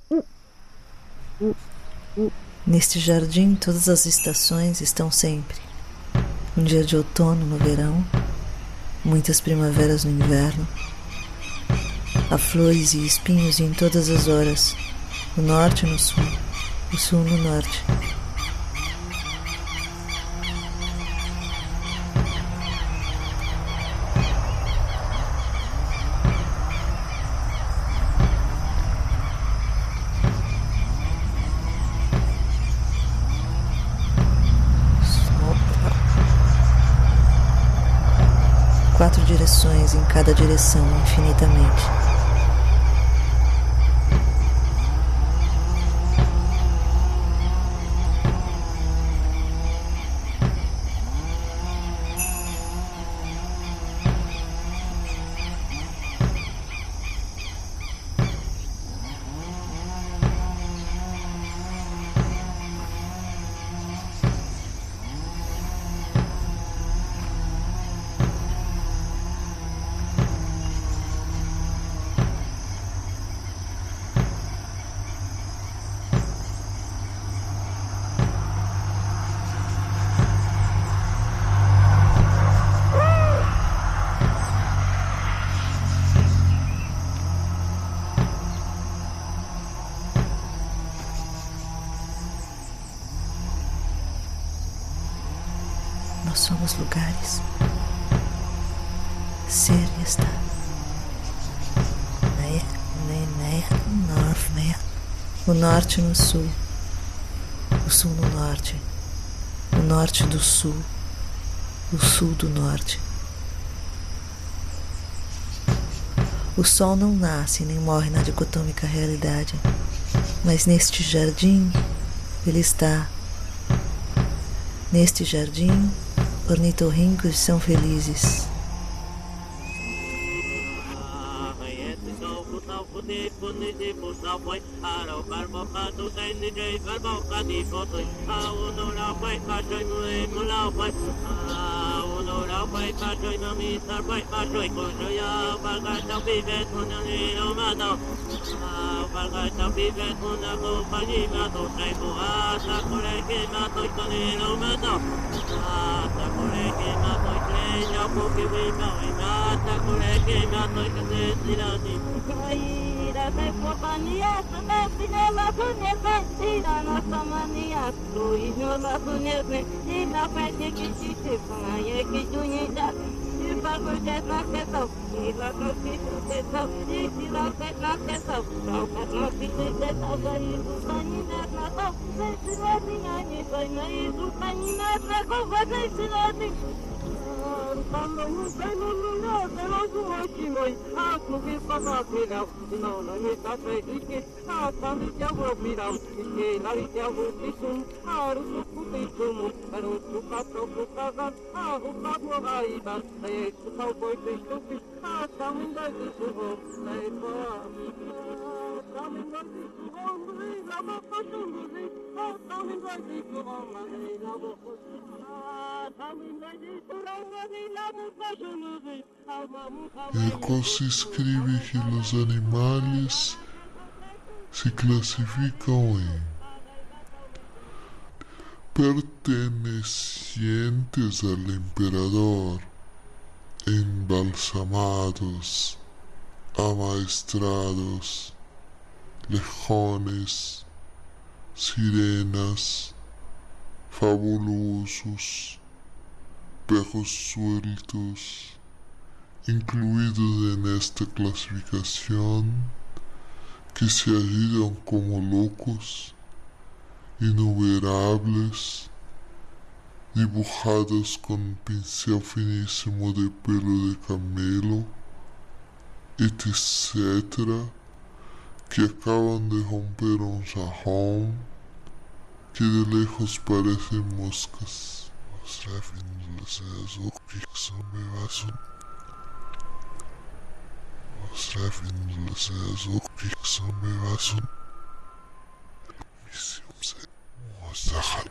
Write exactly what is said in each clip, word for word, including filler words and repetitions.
Neste jardim, todas as estações estão sempre. Um dia de outono no verão, muitas primaveras no inverno. Há flores e espinhos em todas as horas, no norte e no sul, no sul e no norte. Quatro direções em cada direção, infinitamente. Nós somos lugares. Ser e estar. O norte no sul. O sul no norte. O norte do sul. O sul do norte. O sol não nasce nem morre na dicotômica realidade, mas neste jardim ele está. Neste jardim, ornitorrincos são felizes. Me companhia, me cinema, punheta, tira nossa mania, Luiz no nosso neve, e na frente que te se fanha, que tu ainda, e bagulho de na questão, e lá no filho de sal, e se lá fez na questão, não faz no filho de sal, e do canina na sal, se se lá tinha, e foi na e do canina na cova, e se lá tinha. Tamanho bem iluminado, pelos últimos, a clube para virar, não, não me está feliz, a família de avô virar, e que lá de avô pisum, a russo pisum, para o suca troco caga, a ruca morraíba, é isso tal boi pistupi, a caminha de suvo, é boa, a caminha de suvo, e lá vou coxunduzi, a caminha de suvo, e lá vou coxunduzi. El cual se escribe que los animales se clasifican en pertenecientes al emperador, embalsamados, amaestrados, lejones, sirenas, fabulosos, perros sueltos, incluidos en esta clasificación, que se agitan como locos, innumerables, dibujados con un pincel finísimo de pelo de camelo, etcétera, que acaban de romper un sajón, que de lejos parecen moscas. Os são bebaços. Os são bebaços. Os dagen.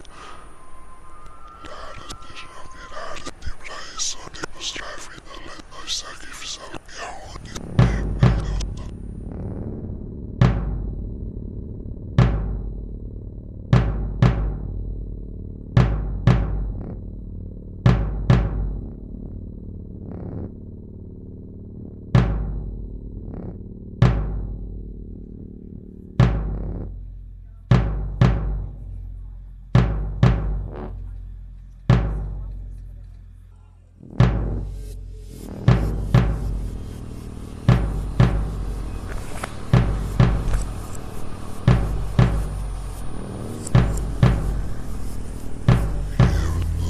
Laat het rockeraar de blije zon. Ik was live in de land. Nou is dat even zo. Ja, gewoon niet.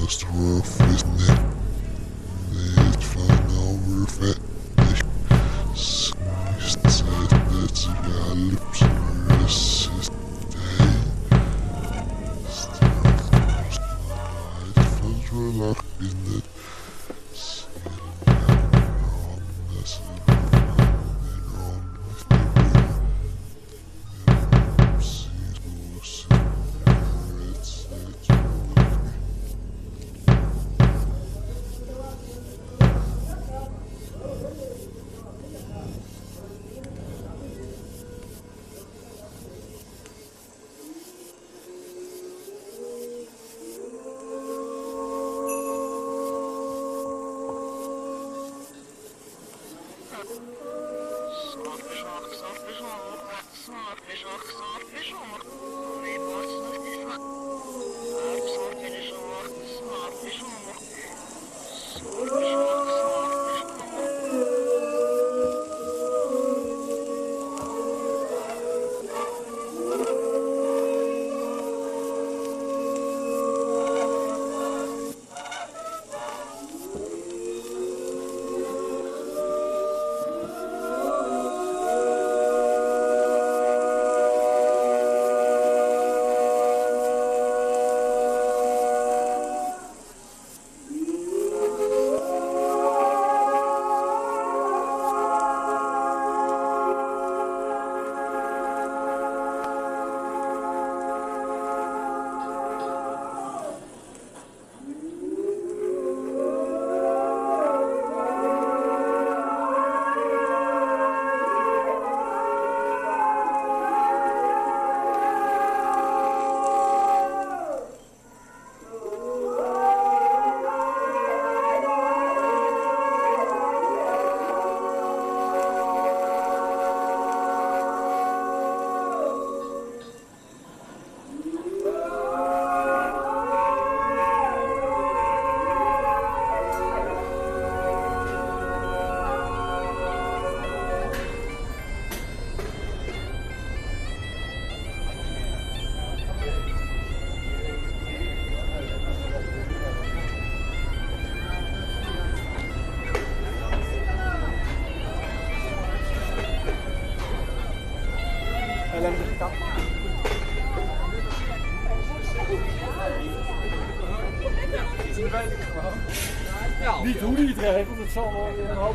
das Dorf ist nicht, nicht von overfettig. Ist Zeit, nicht zu verlipsen, es ist hey. Ist der von Verlag bindet. Niet hoe die drijft, want het zal wel weer een hoop.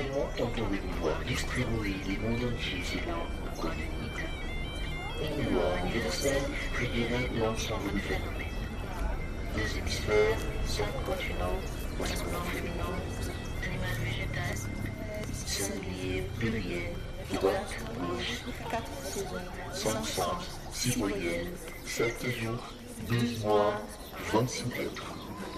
certainement entendu une loi distribuée du monde entier selon une code unique. Une loi universelle régulerait l'ensemble du phénomène. Deux hémisphères, cinq continents, masculin, féminin, animal végétal, singulier, pluriel, droite, gauche, quatre saisons, cinq sens, six voyelles, sept jours, douze mois, vingt-six lettres.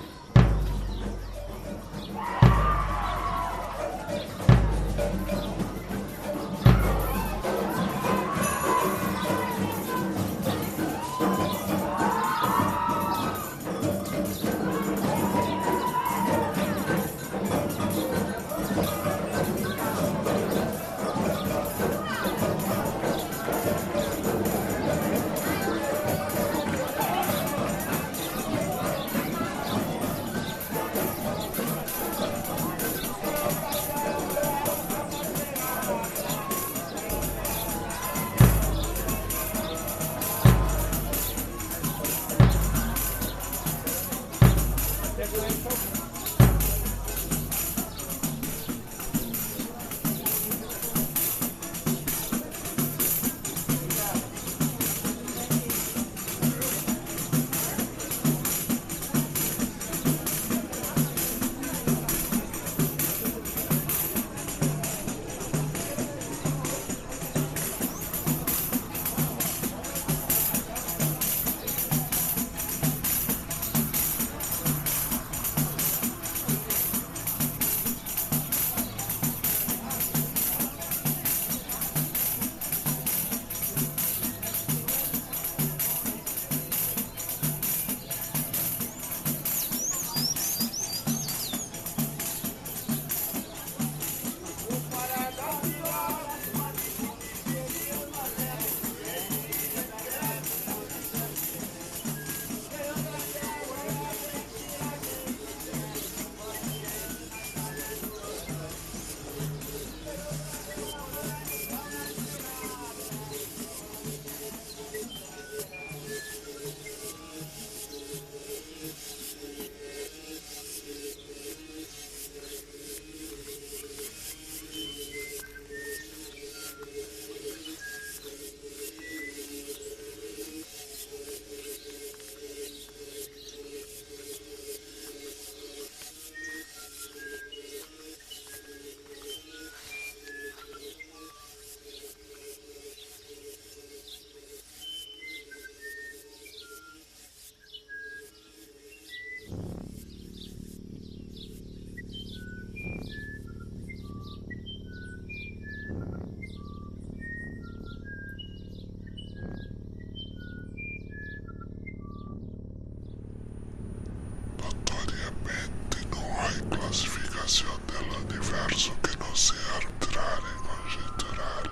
Clasificación del universo que no sea arbitrária y conjetural.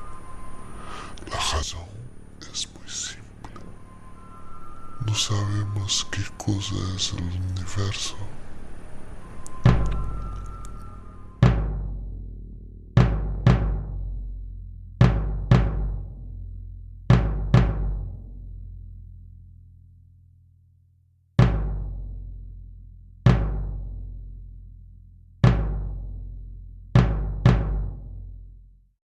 La razón es muy simple. No sabemos qué cosa es el universo.